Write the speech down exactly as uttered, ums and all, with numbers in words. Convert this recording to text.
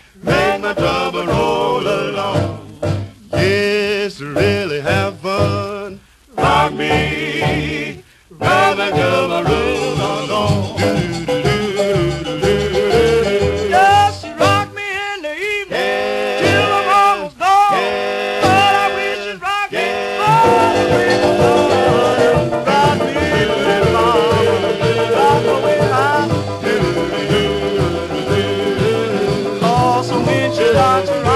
make my trouble roll along. Yes, really have fun. Rock me, make my trouble roll along. Yes, she rocked me in the evening, yeah, till I'm almost gone. Yeah, but I wish she'd rock me, yeah, all the way along. Rock me really long, rock the way high. Oh, so when she rocks